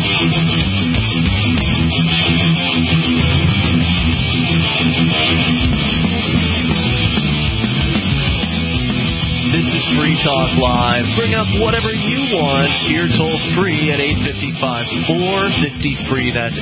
This is Free Talk Live. Bring up whatever you want here toll-free at 855-450-FREE. That's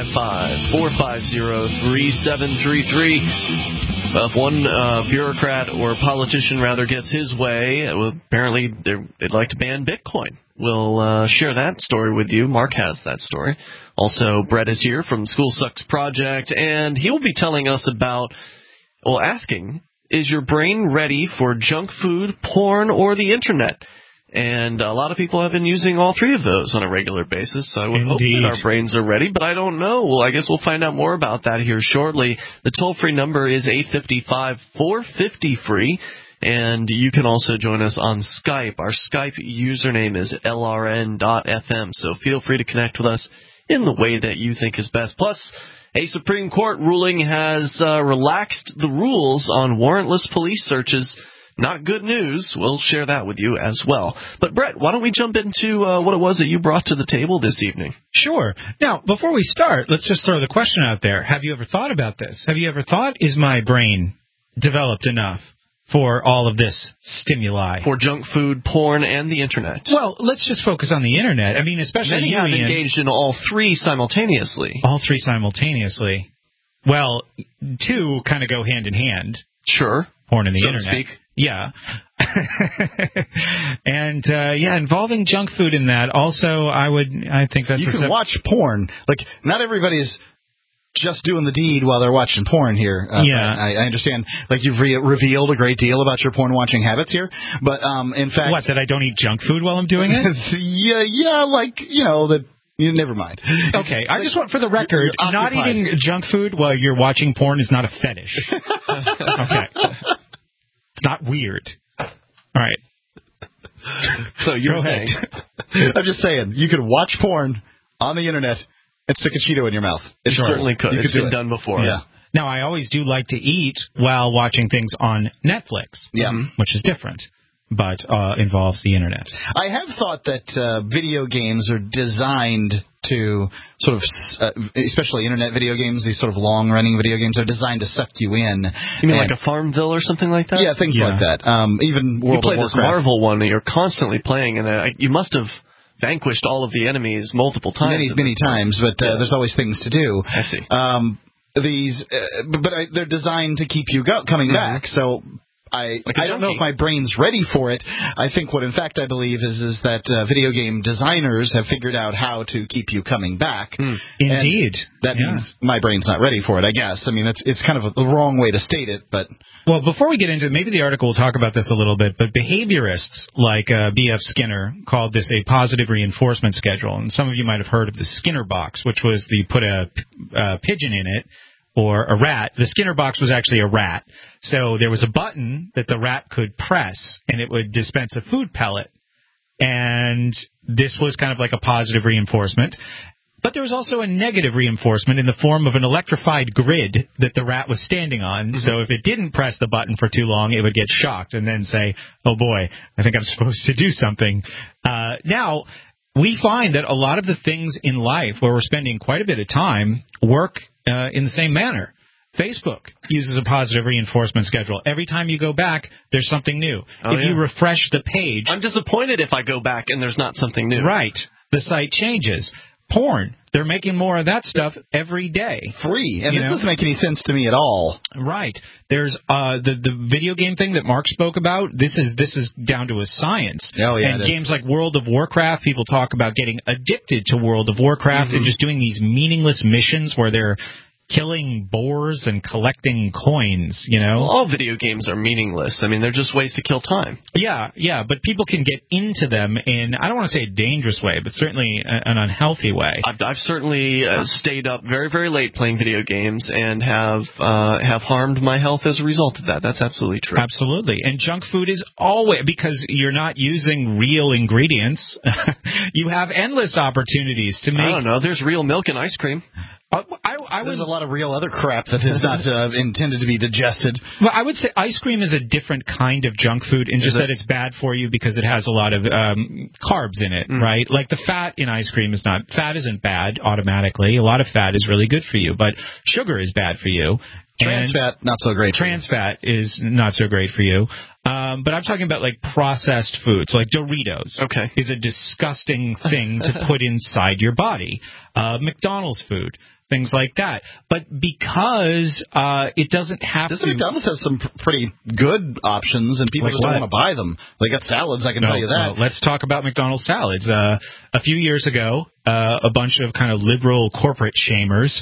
855-450-3733. If one bureaucrat or politician, rather, gets his way, apparently they'd like to ban Bitcoin. We'll share that story with you. Mark has that story. Also, Brett is here from School Sucks Project, and he'll be telling us about, asking, is your brain ready for junk food, porn, or the Internet? And a lot of people have been using all three of those on a regular basis, so I would hope that our brains are ready, but I don't know. Well, I guess we'll find out more about that here shortly. The toll-free number is 855-450-FREE, and you can also join us on Skype. Our Skype username is lrn.fm, so feel free to connect with us in the way that you think is best. Plus, a Supreme Court ruling has relaxed the rules on warrantless police searches. Not good news. We'll share that with you as well. But, Brett, why don't we jump into what it was that you brought to the table this evening? Sure. Now, before we start, let's just throw the question out there. Have you ever thought about this? Have you ever thought, is my brain developed enough for all of this stimuli? For junk food, porn, and the Internet. Well, let's just focus on the Internet. I mean, especially many have engaged in all three simultaneously. All three simultaneously. Well, two kind of go hand in hand. Sure. Porn and the so Internet. To speak. Yeah. And, involving junk food in that. Also, I think that's... You can watch porn. Like, not everybody's just doing the deed while they're watching porn here. I understand, like, you've revealed a great deal about your porn-watching habits here. But, in fact... What, that I don't eat junk food while I'm doing it? Never mind. Okay, I just want, for the record, not eating junk food while you're watching porn is not a fetish. Okay. It's not weird. All right. So you're saying... I'm just saying, you could watch porn on the Internet and stick a Cheeto in your mouth. It certainly could. It's been done before. Yeah. Now, I always do like to eat while watching things on Netflix, which is different, but involves the Internet. I have thought that video games are designed to sort of, especially Internet video games, these sort of long-running video games are designed to suck you in. You mean like a Farmville or something like that? Yeah, things like that. Even World of Warcraft. You play this Marvel one that you're constantly playing, and you must have vanquished all of the enemies multiple times. Many times, but there's always things to do. I see. They're designed to keep you coming back, so... I don't know if my brain's ready for it. I think what, in fact, I believe is that video game designers have figured out how to keep you coming back. Indeed. That means my brain's not ready for it, I guess. I mean, it's kind of the wrong way to state it, but... Well, before we get into it, maybe the article will talk about this a little bit, but behaviorists like B.F. Skinner called this a positive reinforcement schedule. And some of you might have heard of the Skinner box, which was you put a pigeon in it, or a rat. The Skinner box was actually a rat. So there was a button that the rat could press, and it would dispense a food pellet. And this was kind of like a positive reinforcement. But there was also a negative reinforcement in the form of an electrified grid that the rat was standing on. So if it didn't press the button for too long, it would get shocked and then say, oh boy, I think I'm supposed to do something. Now, we find that a lot of the things in life where we're spending quite a bit of time work in the same manner. Facebook uses a positive reinforcement schedule. Every time you go back, there's something new. You refresh the page... I'm disappointed if I go back and there's not something new. Right. The site changes. Porn. They're making more of that stuff every day. Free. And this doesn't make any sense to me at all. Right. There's the video game thing that Mark spoke about. This is down to a science. Oh, yeah, and games like World of Warcraft, people talk about getting addicted to World of Warcraft and just doing these meaningless missions where they're killing boars and collecting coins, Well, all video games are meaningless. I mean, they're just ways to kill time. Yeah, but people can get into them in, I don't want to say a dangerous way, but certainly an unhealthy way. I've certainly stayed up very, very late playing video games and have harmed my health as a result of that. That's absolutely true. Absolutely. And junk food is always, because you're not using real ingredients, you have endless opportunities to make... I don't know. There's real milk in ice cream. I There's a lot of real other crap that is not intended to be digested. Well, I would say ice cream is a different kind of junk food in just that it's bad for you because it has a lot of carbs in it, right? Like the fat in ice cream is not... Fat isn't bad automatically. A lot of fat is really good for you, but sugar is bad for you. Trans fat, not so great. Trans fat is not so great for you. But I'm talking about like processed foods, like Doritos. Okay. Is a disgusting thing to put inside your body. McDonald's food, things like that. But because it doesn't have to... McDonald's has some pretty good options, and people just don't want to buy them. They got salads, I can tell you that. Well, let's talk about McDonald's salads. A few years ago, a bunch of kind of liberal corporate shamers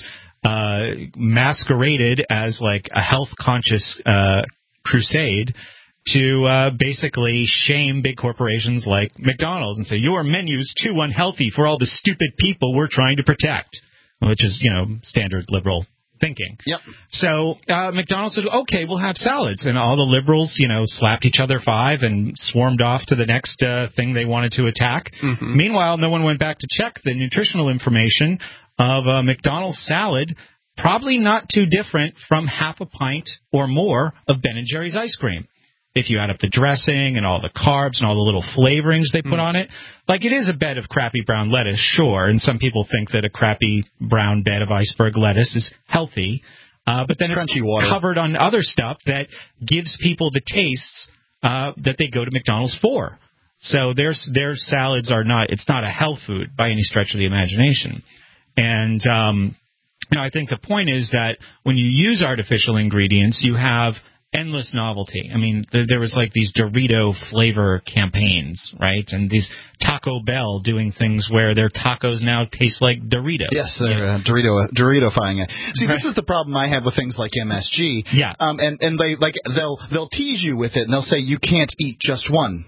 masqueraded as like a health-conscious crusade to basically shame big corporations like McDonald's and say, your menu's too unhealthy for all the stupid people we're trying to protect, which is, standard liberal thinking. Yep. So McDonald's said, okay, we'll have salads. And all the liberals, slapped each other 5 and swarmed off to the next thing they wanted to attack. Mm-hmm. Meanwhile, no one went back to check the nutritional information of a McDonald's salad, probably not too different from half a pint or more of Ben & Jerry's ice cream. If you add up the dressing and all the carbs and all the little flavorings they put on it, like it is a bed of crappy brown lettuce, sure, and some people think that a crappy brown bed of iceberg lettuce is healthy, but then it's covered on other stuff that gives people the tastes that they go to McDonald's for. So their salads are not, it's not a health food by any stretch of the imagination. And, I think the point is that when you use artificial ingredients, you have endless novelty. I mean, there was like these Dorito flavor campaigns, right? And these Taco Bell doing things where their tacos now taste like Doritos. Yes, they're Dorito-fying it. See, this is the problem I have with things like MSG. Yeah. And they they'll tease you with it, and they'll say you can't eat just one.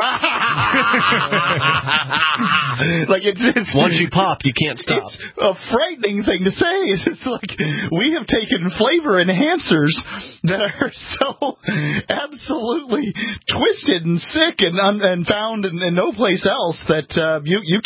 Like it's once you pop, you can't stop. It's a frightening thing to say. It's like we have taken flavor enhancers that are so absolutely twisted and sick and found in no place else that you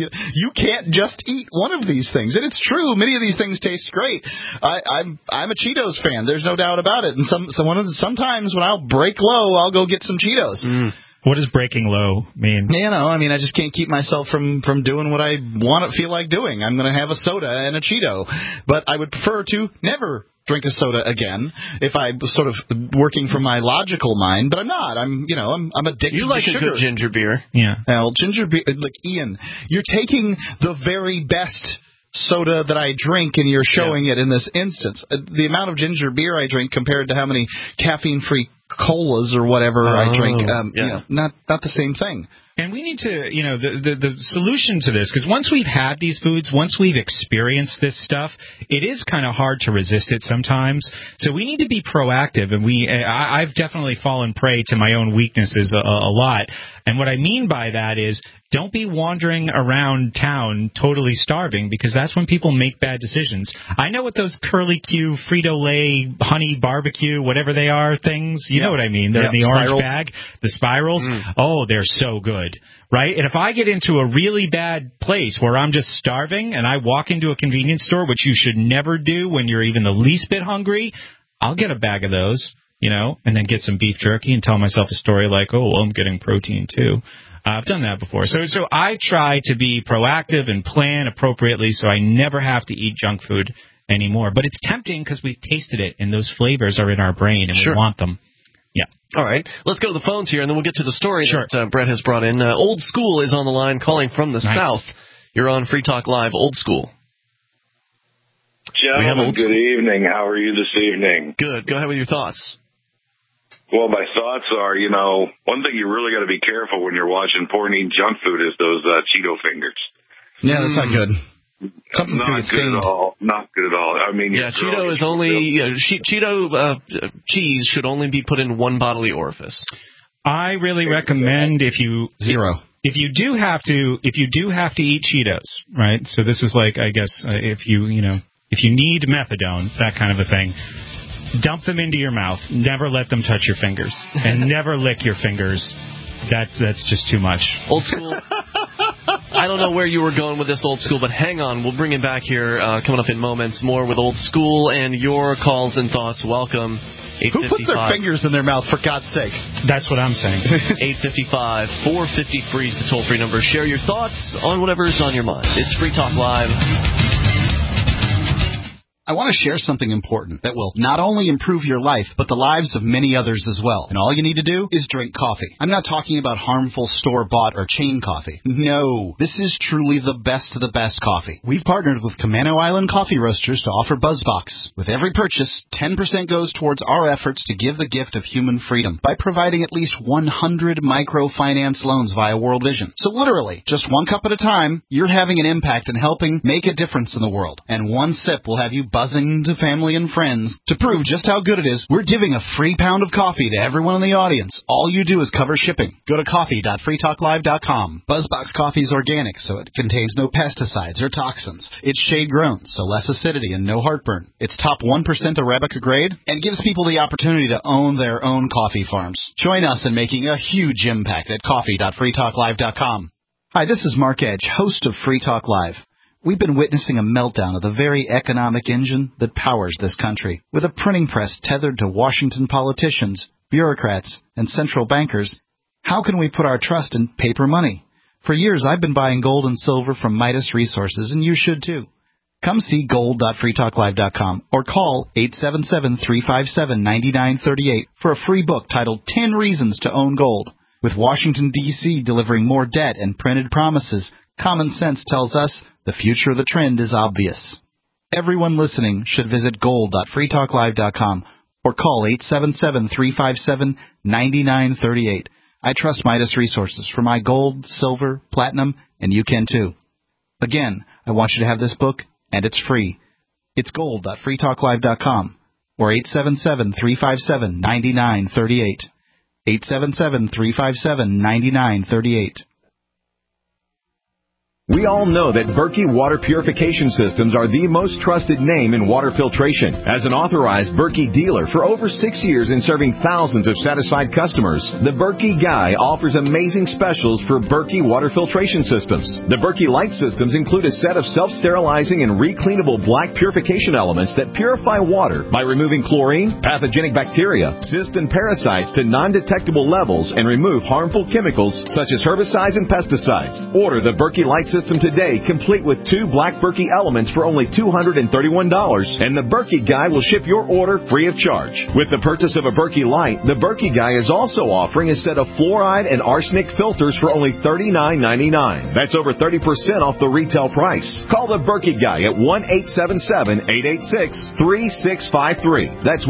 can't just eat one of these things. And it's true, many of these things taste great. I'm a Cheetos fan. There's no doubt about it. And sometimes when I'll break low, I'll go get some Cheetos. What does breaking low mean? I just can't keep myself from doing what I feel like doing. I'm going to have a soda and a Cheeto. But I would prefer to never drink a soda again if I'm sort of working from my logical mind. But I'm not. I'm addicted to sugar. You like a good ginger beer. Yeah. Well, ginger beer, like Ian, you're taking the very best soda that I drink and you're showing it in this instance. The amount of ginger beer I drink compared to how many caffeine-free colas or whatever I drink, not the same thing. And we need to, the solution to this, because once we've had these foods, once we've experienced this stuff, it is kind of hard to resist it sometimes. So we need to be proactive, and I've definitely fallen prey to my own weaknesses a lot. And what I mean by that is don't be wandering around town totally starving, because that's when people make bad decisions. I know what those Curly Q, Frito-Lay, honey barbecue, whatever they are things, you know what I mean. They're in the orange bag, the spirals. Oh, they're so good, right? And if I get into a really bad place where I'm just starving and I walk into a convenience store, which you should never do when you're even the least bit hungry, I'll get a bag of those, and then get some beef jerky and tell myself a story like, oh, well, I'm getting protein too. I've done that before. So I try to be proactive and plan appropriately so I never have to eat junk food anymore. But it's tempting because we've tasted it, and those flavors are in our brain, and we want them. Yeah. All right. Let's go to the phones here, and then we'll get to the story that Brett has brought in. Old School is on the line calling from the South. You're on Free Talk Live, Old School. Gentlemen, good evening. How are you this evening? Good. Go ahead with your thoughts. Well, my thoughts are, one thing you really got to be careful when you're watching porn eating junk food is those Cheeto fingers. Yeah, that's not good. Something's not good at all. Not good at all. I mean, Cheeto is only Cheeto cheese should only be put in one bodily orifice. I really recommend if you do have to eat Cheetos, right? So this is like, I guess, if you need methadone, that kind of a thing. Dump them into your mouth. Never let them touch your fingers. And never lick your fingers. That's just too much. Old School. I don't know where you were going with this old school, but hang on. We'll bring it back here coming up in moments. More with old school and your calls and thoughts. Welcome. Who puts their fingers in their mouth, for God's sake? That's what I'm saying. 855-450-FREE is the toll-free number. Share your thoughts on whatever's on your mind. It's Free Talk Live. I want to share something important that will not only improve your life, but the lives of many others as well. And all you need to do is drink coffee. I'm not talking about harmful store-bought or chain coffee. No, this is truly the best of the best coffee. We've partnered with Camano Island Coffee Roasters to offer BuzzBox. With every purchase, 10% goes towards our efforts to give the gift of human freedom by providing at least 100 microfinance loans via World Vision. So literally, just one cup at a time, you're having an impact and helping make a difference in the world. And one sip will have you buzzing to family and friends. To prove just how good it is, we're giving a free pound of coffee to everyone in the audience. All you do is cover shipping. Go to coffee.freetalklive.com. BuzzBox coffee is organic, so it contains no pesticides or toxins. It's shade-grown, so less acidity and no heartburn. It's top 1% Arabica grade and gives people the opportunity to own their own coffee farms. Join us in making a huge impact at coffee.freetalklive.com. Hi, this is Mark Edge, host of Free Talk Live. We've been witnessing a meltdown of the very economic engine that powers this country. With a printing press tethered to Washington politicians, bureaucrats, and central bankers, how can we put our trust in paper money? For years, I've been buying gold and silver from Midas Resources, and you should too. Come see gold.freetalklive.com or call 877-357-9938 for a free book titled 10 Reasons to Own Gold. With Washington, D.C. delivering more debt and printed promises, common sense tells us the future of the trend is obvious. Everyone listening should visit gold.freetalklive.com or call 877-357-9938. I trust Midas Resources for my gold, silver, platinum, and you can too. Again, I want you to have this book, and it's free. It's gold.freetalklive.com or 877-357-9938. 877-357-9938. We all know that Berkey Water Purification Systems are the most trusted name in water filtration. As an authorized Berkey dealer for over 6 years and serving thousands of satisfied customers, the Berkey Guy offers amazing specials for Berkey Water Filtration Systems. The Berkey Light Systems include a set of self-sterilizing and recleanable black purification elements that purify water by removing chlorine, pathogenic bacteria, cysts, and parasites to non-detectable levels and remove harmful chemicals such as herbicides and pesticides. Order the Berkey Light System today, complete with 2 black Berkey elements for only $231, and the Berkey Guy will ship your order free of charge. With the purchase of a Berkey Light, the Berkey Guy is also offering a set of fluoride and arsenic filters for only $39.99. That's over 30% off the retail price. Call the Berkey Guy at 1-877-886-3653. That's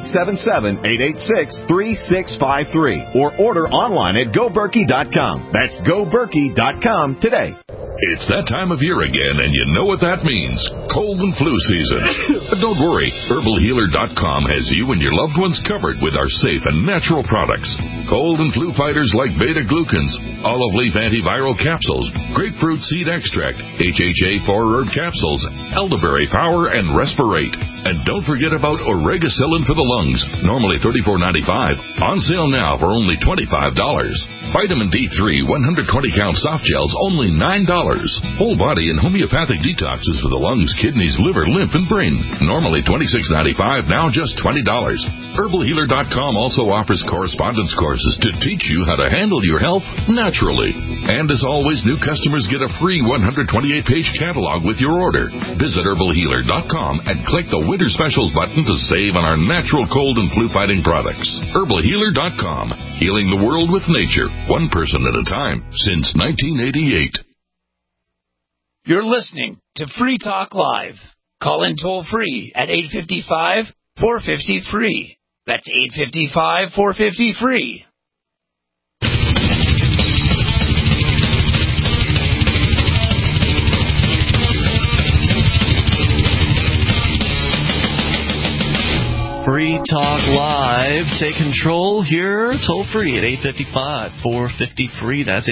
1-877-886-3653. Or order online at GoBerkey.com. That's GoBerkey.com today. It's that time of year again, and you know what that means. Cold and flu season. But don't worry. HerbalHealer.com has you and your loved ones covered with our safe and natural products. Cold and flu fighters like beta-glucans, olive leaf antiviral capsules, grapefruit seed extract, HHA 4-herb capsules, elderberry power, and Respirate. And don't forget about Oregacillin for the lungs, normally $34.95. On sale now for only $25. Vitamin D3 120-count soft gels, only $9. Whole body and homeopathic detoxes for the lungs, kidneys, liver, lymph, and brain. Normally $26.95, now just $20. HerbalHealer.com also offers correspondence courses to teach you how to handle your health naturally. And as always, new customers get a free 128-page catalog with your order. Visit HerbalHealer.com and click the Winter Specials button to save on our natural cold and flu-fighting products. HerbalHealer.com, healing the world with nature, one person at a time, since 1988. You're listening to Free Talk Live. Call in toll-free at 855-450-FREE. That's 855-450-FREE. Free Talk Live. Take control here, toll free at 855-450-FREE. That's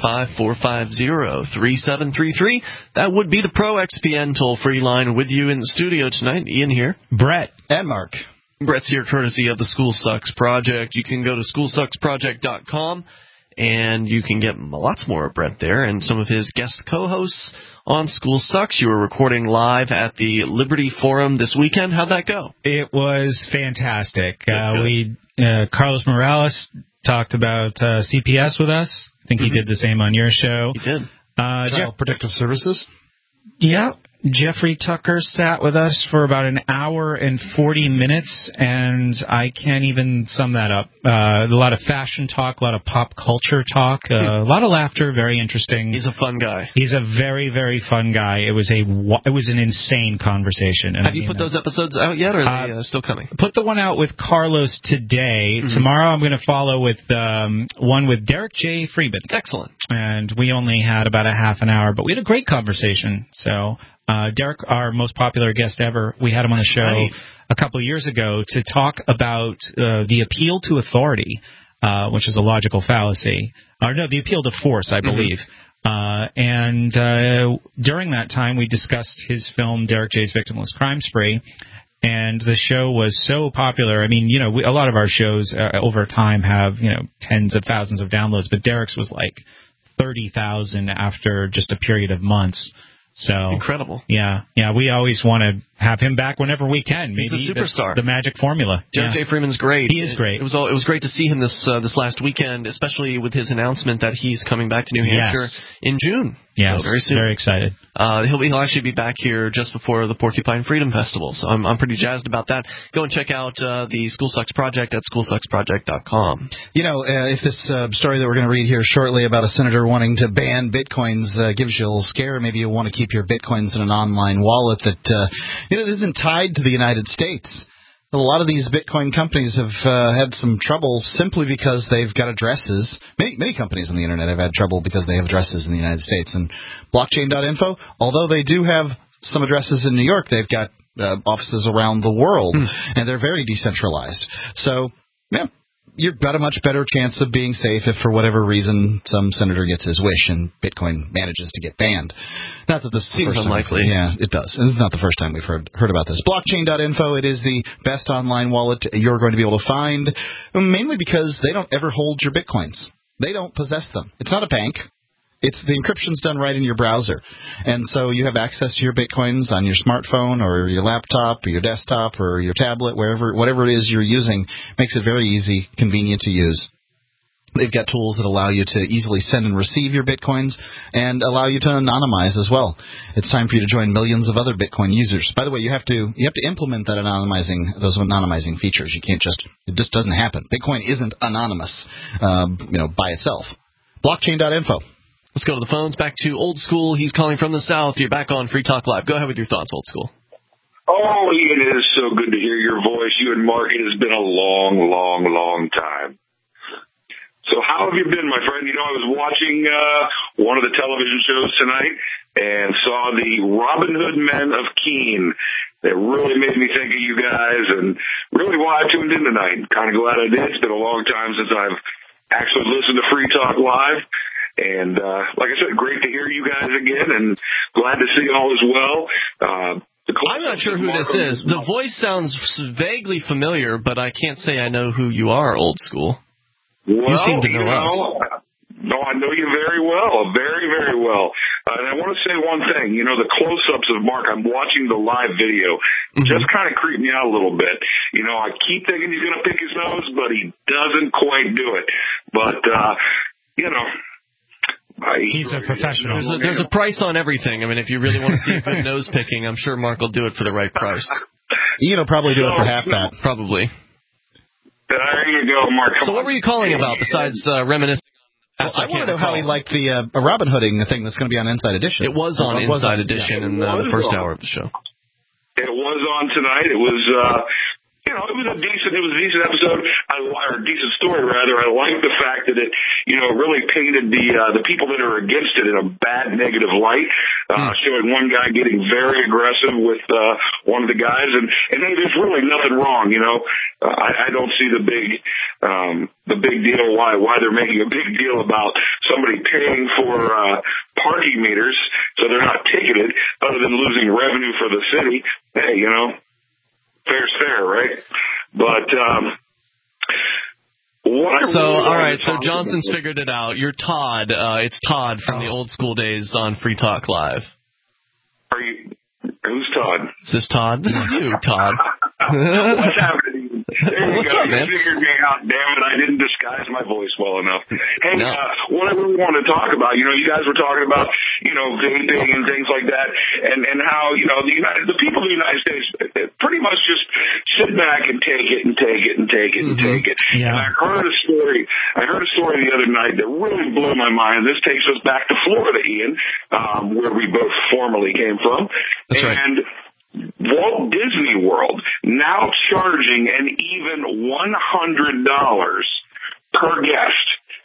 855-450-3733. That would be the Pro XPN toll free line. With you in the studio tonight, Ian here, Brett, and Mark. Brett's here courtesy of the School Sucks Project. You can go to schoolsucksproject.com and you can get lots more of Brett there and some of his guest co-hosts on School Sucks. You were recording live at the Liberty Forum this weekend. How'd that go? It was fantastic. Carlos Morales talked about CPS with us. I think he did the same on your show. He did. Child Protective Services? Yeah. Jeffrey Tucker sat with us for about an hour and 40 minutes, and I can't even sum that up. A lot of fashion talk, a lot of pop culture talk, a lot of laughter, very interesting. He's a fun guy. He's a very, very fun guy. It was an insane conversation. And Have you put those episodes out yet, or are they still coming? Put the one out with Carlos today. Tomorrow I'm going to follow with one with Derek J. Freeman. Excellent. And we only had about a half an hour, but we had a great conversation. So Derek, our most popular guest ever, we had him on the show a couple of years ago to talk about the appeal to authority, which is a logical fallacy. Or no, the appeal to force, I believe. And during that time, we discussed his film, Derek J's Victimless Crime Spree. And the show was so popular. I mean, a lot of our shows over time have, tens of thousands of downloads, but Derek's was like 30,000 after just a period of months. So incredible. Yeah. We always want to have him back whenever we can. Maybe he's a superstar. The magic formula. Derek J. Freeman's great. He is great. It was great to see him this last weekend, especially with his announcement that he's coming back to New Hampshire in June. Yes, so very soon. Very excited. He'll actually be back here just before the Porcupine Freedom Festival, so I'm pretty jazzed about that. Go and check out the School Sucks Project at schoolsucksproject.com. If this story that we're going to read here shortly about a senator wanting to ban bitcoins gives you a little scare, maybe you'll want to keep your bitcoins in an online wallet that isn't tied to the United States. A lot of these Bitcoin companies have had some trouble simply because they've got addresses. Many companies on the Internet have had trouble because they have addresses in the United States. And blockchain.info, although they do have some addresses in New York, they've got offices around the world, and they're very decentralized. So, you've got a much better chance of being safe if, for whatever reason, some senator gets his wish and Bitcoin manages to get banned. Not that this seems unlikely. Yeah, it does. This is not the first time we've heard about this. Blockchain.info, it is the best online wallet you're going to be able to find, mainly because they don't ever hold your Bitcoins. They don't possess them. It's not a bank. It's the encryption's done right in your browser. And so you have access to your Bitcoins on your smartphone or your laptop or your desktop or your tablet, whatever it is you're using. Makes it very easy, convenient to use. They've got tools that allow you to easily send and receive your Bitcoins and allow you to anonymize as well. It's time for you to join millions of other Bitcoin users. By the way, you have to implement those anonymizing features. You can't it just doesn't happen. Bitcoin isn't anonymous, by itself. Blockchain.info. Let's go to the phones. Back to Old School. He's calling from the South. You're back on Free Talk Live. Go ahead with your thoughts, Old School. Oh, Ian, it is so good to hear your voice. You and Mark, it has been a long, long, long time. So how have you been, my friend? I was watching one of the television shows tonight and saw the Robin Hood Men of Keene. That really made me think of you guys and really why I tuned in tonight. Kind of glad I did. It's been a long time since I've actually listened to Free Talk Live. And like I said, great to hear you guys again, and glad to see all as well. I'm not sure who this is. The voice sounds vaguely familiar, but I can't say I know who you are, Old School. Well, you seem to know us. No, I know you very well, very, very well. And I want to say one thing. The close-ups of Mark, I'm watching the live video, just kind of creeped me out a little bit. I keep thinking he's going to pick his nose, but he doesn't quite do it. But, he's a professional. There's a price on everything. I mean, if you really want to see a good nose picking, I'm sure Mark will do it for the right price. Ian will probably do it for half that. Probably. There you go, Mark. So what were you calling about besides reminiscing? Well, I want to know how he liked the Robin Hooding thing that's going to be on Inside Edition. It was on Inside Edition in the first hour of the show. It was on tonight. It was... it was a decent episode, or a decent story rather. I like the fact that it, really painted the people that are against it in a bad, negative light. Showing one guy getting very aggressive with one of the guys, and hey, there's really nothing wrong. I don't see the big deal why they're making a big deal about somebody paying for parking meters so they're not ticketed, other than losing revenue for the city. Hey, fair's fair, right? But all right. right, so Johnson's figured it out. You're Todd. It's Todd from the old school days on Free Talk Live. Are you? Who's Todd? Is this Todd? This is you, Todd. What's happening? There you What's go. up, man? You figured me out. Damn it, I didn't disguise my voice well enough. Hey, No. what I really want to talk about, you guys were talking about, vaping and things like that, and how, the people of the United States pretty much just sit back and take it and take it and take it and take it. Yeah. And I heard a story the other night that really blew my mind. This takes us back to Florida, Ian, where we both formerly came from. That's right. And Walt Disney World now charging an even $100 per guest.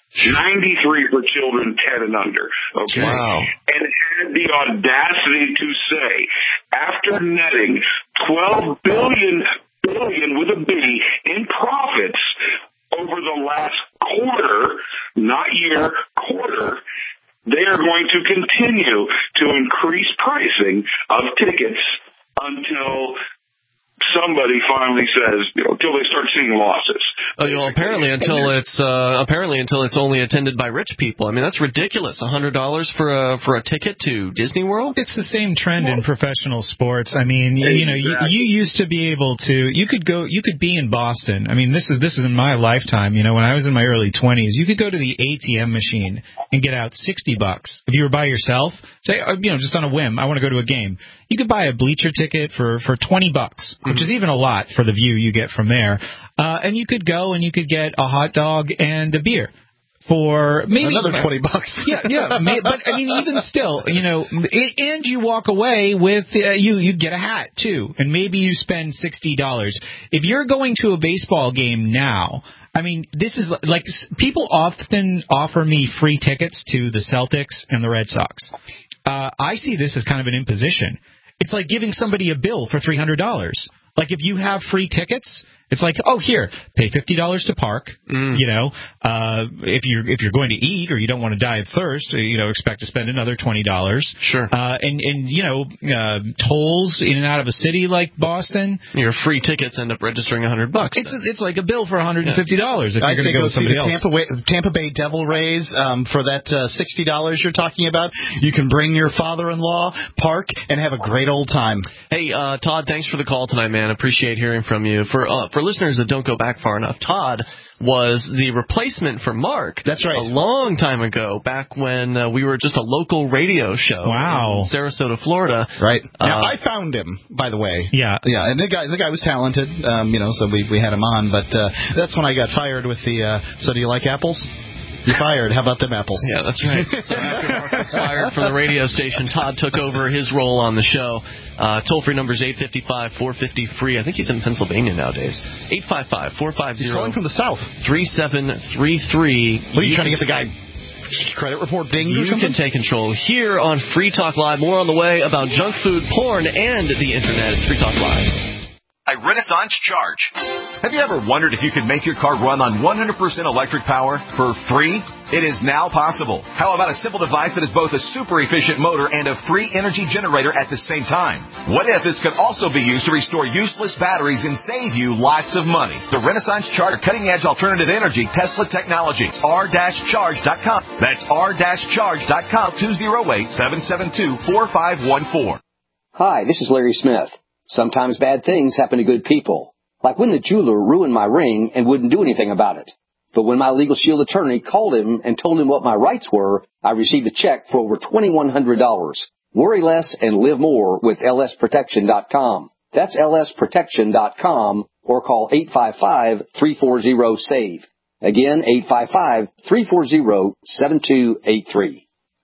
93 for children 10 and under. Okay. Wow. And had the audacity to say, after netting $12 billion with a B in profits over the last quarter, not year, quarter, they are going to continue to increase pricing of tickets until somebody finally says, until they start seeing losses. Apparently until it's only attended by rich people. I mean, that's ridiculous. $100 for a ticket to Disney World? It's the same trend in professional sports. I mean, you used to be able to. You could be in Boston. I mean, this is in my lifetime. When I was in my early 20s, you could go to the ATM machine and get out $60 if you were by yourself. Say, just on a whim, I want to go to a game. You could buy a bleacher ticket for $20, which is even a lot for the view you get from there. And you could go and you could get a hot dog and a beer for maybe another $20. Yeah. But I mean, even still, and you walk away with you get a hat too, and maybe you spend $60. If you're going to a baseball game now, I mean, this is like people often offer me free tickets to the Celtics and the Red Sox. I see this as kind of an imposition. It's like giving somebody a bill for $300. Like if you have free tickets, it's like, oh, here, pay $50 to park. If you're going to eat or you don't want to die of thirst, expect to spend another $20. Sure. And tolls in and out of a city like Boston. Your free tickets end up registering $100. It's like a bill for $150 if you're going to go with see somebody the else. Tampa Bay Devil Rays for that $60 you're talking about. You can bring your father-in-law, park, and have a great old time. Hey, Todd, thanks for the call tonight, man. Appreciate hearing from you. For listeners that don't go back far enough, Todd was the replacement for Mark. That's right. A long time ago, back when we were just a local radio show in Sarasota, Florida. Right. Now, I found him, by the way. Yeah. Yeah, and the guy was talented, so we had him on, but that's when I got fired with the, so do you like apples? You're fired. How about them apples? Yeah, that's right. So after Mark was fired from the radio station, Todd took over his role on the show. Toll-free number is 855-450-FREE. I think he's in Pennsylvania nowadays. 855-450. He's calling from the South. 3733. What are you trying to get the guy credit report dinged or something? You can take control here on Free Talk Live. More on the way about junk food, porn, and the Internet. It's Free Talk Live. By Renaissance Charge. Have you ever wondered if you could make your car run on 100% electric power for free? It is now possible. How about a simple device that is both a super efficient motor and a free energy generator at the same time? What if this could also be used to restore useless batteries and save you lots of money? The Renaissance Charge, cutting-edge alternative energy Tesla Technologies. R-Charge.com. That's R-Charge.com. 208-772-4514. Hi, this is Larry Smith. Sometimes bad things happen to good people, like when the jeweler ruined my ring and wouldn't do anything about it. But when my Legal Shield attorney called him and told him what my rights were, I received a check for over $2,100. Worry less and live more with lsprotection.com. That's lsprotection.com or call 855-340-SAVE. Again, 855-340-7283.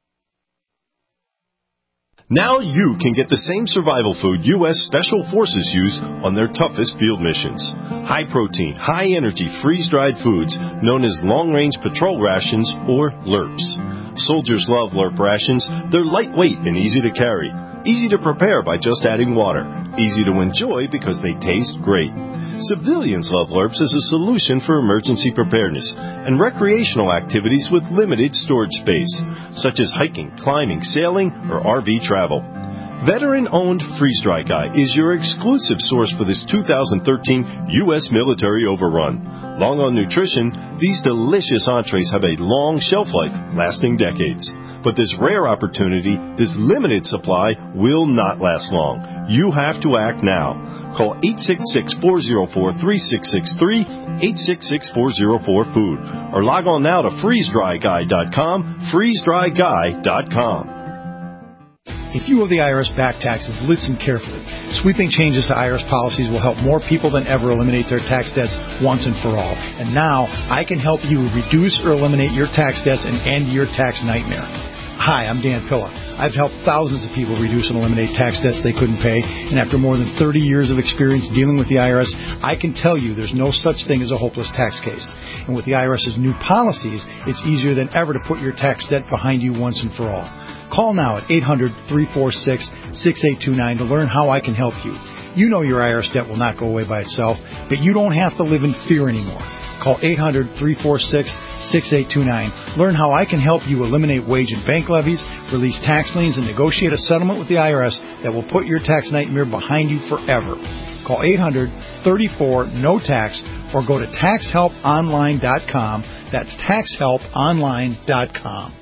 Now you can get the same survival food U.S. Special Forces use on their toughest field missions. High-protein, high-energy, freeze-dried foods known as long-range patrol rations or LRPs. Soldiers love LRP rations. They're lightweight and easy to carry. Easy to prepare by just adding water. Easy to enjoy because they taste great. Civilians love LRPs as a solution for emergency preparedness and recreational activities with limited storage space, such as hiking, climbing, sailing, or RV travel. Veteran-owned Freeze Dry Guy is your exclusive source for this 2013 U.S. military overrun. Long on nutrition, these delicious entrees have a long shelf life, lasting decades. But this rare opportunity, this limited supply, will not last long. You have to act now. Call 866-404-3663, 866-404-FOOD, or log on now to freezedryguy.com, freezedryguy.com. If you owe the IRS back taxes, listen carefully. Sweeping changes to IRS policies will help more people than ever eliminate their tax debts once and for all. And now, I can help you reduce or eliminate your tax debts and end your tax nightmare. Hi, I'm Dan Pilla. I've helped thousands of people reduce and eliminate tax debts they couldn't pay, and after more than 30 years of experience dealing with the IRS, I can tell you there's no such thing as a hopeless tax case. And with the IRS's new policies, it's easier than ever to put your tax debt behind you once and for all. Call now at 800-346-6829 to learn how I can help you. You know your IRS debt will not go away by itself, but you don't have to live in fear anymore. Call 800-346-6829. Learn how I can help you eliminate wage and bank levies, release tax liens, and negotiate a settlement with the IRS that will put your tax nightmare behind you forever. Call 800-34-NO-TAX or go to taxhelponline.com. That's taxhelponline.com.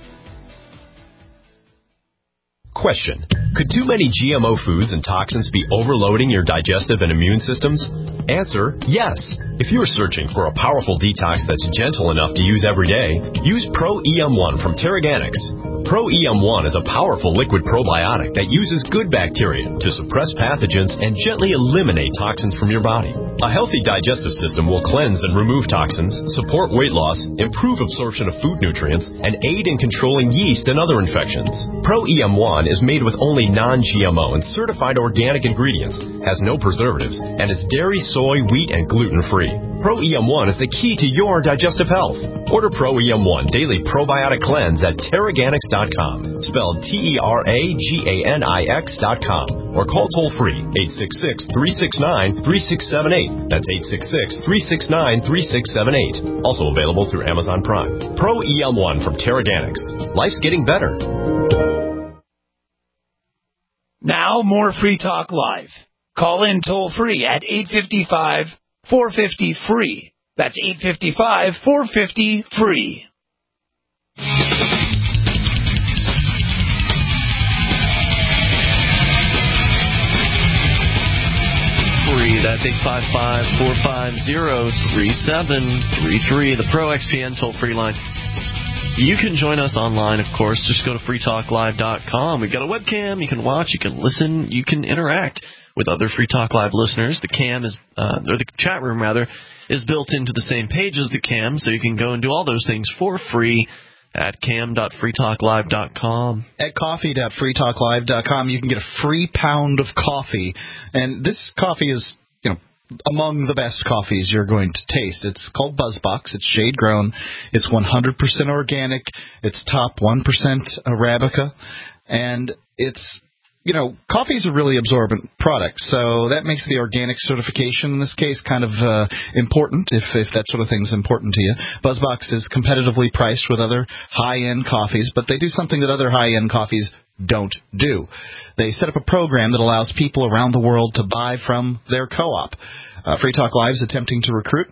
Question: could too many GMO foods and toxins be overloading your digestive and immune systems? Answer: yes. If you are searching for a powerful detox that's gentle enough to use every day, use Pro EM1 from Terraganics. Pro EM1 is a powerful liquid probiotic that uses good bacteria to suppress pathogens and gently eliminate toxins from your body. A healthy digestive system will cleanse and remove toxins, support weight loss, improve absorption of food nutrients, and aid in controlling yeast and other infections. Pro EM1 is made with only non-GMO and certified organic ingredients, has no preservatives, and is dairy, soy, wheat, and gluten-free. Pro EM1 is the key to your digestive health. Order Pro EM1 Daily Probiotic Cleanse at Terraganics.com, spelled Terraganix.com, or call toll-free 866-369-3678. That's 866-369-3678. Also available through Amazon Prime. Pro EM1 from Terraganics. Life's getting better. Now, more Free Talk Live. Call in toll-free at 855-450-FREE. That's 855-450-FREE. That's 855-450-3733, the Pro XPN toll-free line. You can join us online, of course. Just go to freetalklive.com. We've got a webcam. You can watch, you can listen, you can interact with other Free Talk Live listeners. The cam is, or the chat room rather, is built into the same page as the cam, so you can go and do all those things for free at cam.freetalklive.com. At coffee.freetalklive.com, you can get a free pound of coffee. And this coffee is, among the best coffees you're going to taste. It's called BuzzBox. It's shade grown. It's 100% organic. It's top 1% Arabica. And it's, coffee is a really absorbent product. So that makes the organic certification in this case kind of important, if that sort of thing's important to you. BuzzBox is competitively priced with other high-end coffees, but they do something that other high-end coffees don't do. They set up a program that allows people around the world to buy from their co-op. Free Talk Live is attempting to recruit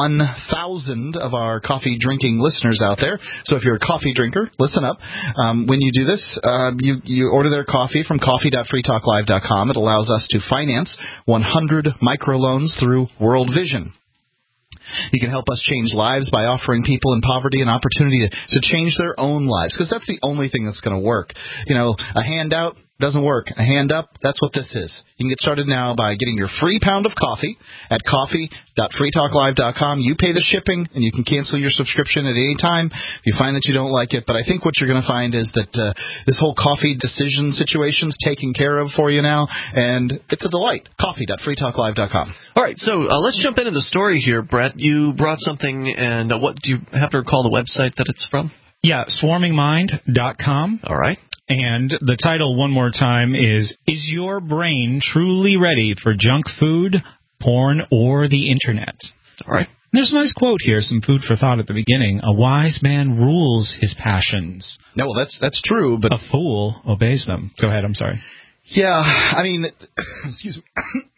1,000 of our coffee-drinking listeners out there. So if you're a coffee drinker, listen up. When you do this, you order their coffee from coffee.freetalklive.com. It allows us to finance 100 microloans through World Vision. You can help us change lives by offering people in poverty an opportunity to change their own lives, because that's the only thing that's going to work. A handout doesn't work. A hand up, that's what this is. You can get started now by getting your free pound of coffee at coffee.freetalklive.com. You pay the shipping, and you can cancel your subscription at any time if you find that you don't like it. But I think what you're going to find is that this whole coffee decision situation's taken care of for you now, and it's a delight. Coffee.freetalklive.com. All right, so let's jump into the story here, Brett. You brought something, and what do you have to recall the website that it's from? Yeah, swarmingmind.com. All right. And the title, one more time, is your brain truly ready for junk food, porn, or the Internet? All right. There's a nice quote here, some food for thought at the beginning. A wise man rules his passions. No, well, that's true, but a fool obeys them. Go ahead, I'm sorry. Yeah, I mean, excuse me.